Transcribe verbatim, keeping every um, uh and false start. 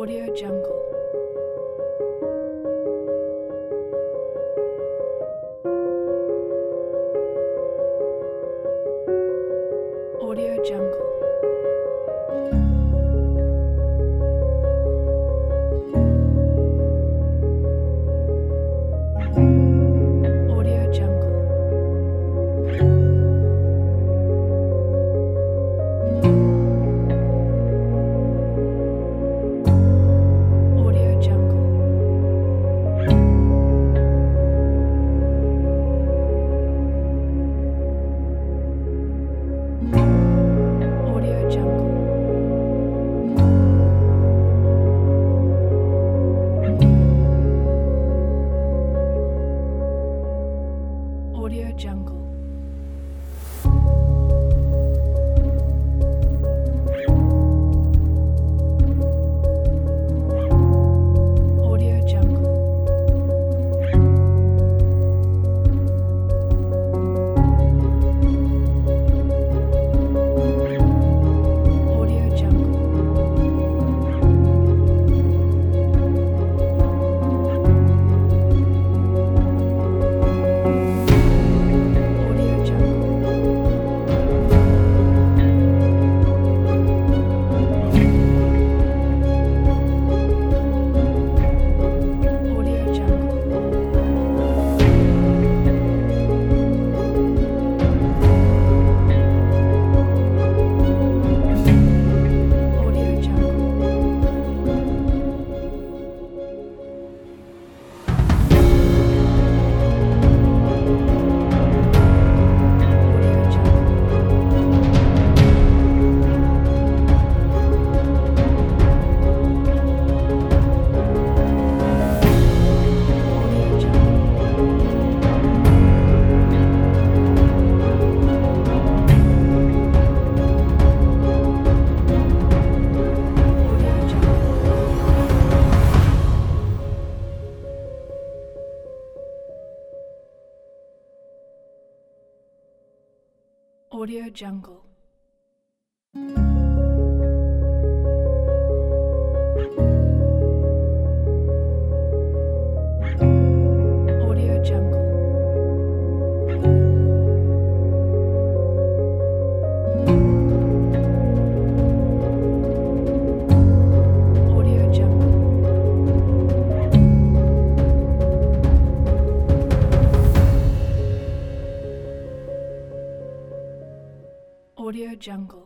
Audio Jungle. Audio Jungle. Audio Jungle. Audio Jungle. Audio Jungle. Audio Jungle. Audio Jungle. Audio Jungle. Audio Jungle. Audio Jungle. Audio Jungle. Audio Jungle. Audio Jungle. Audio Jungle. Audio Jungle. Audio Jungle. Audio Jungle. Audio Jungle.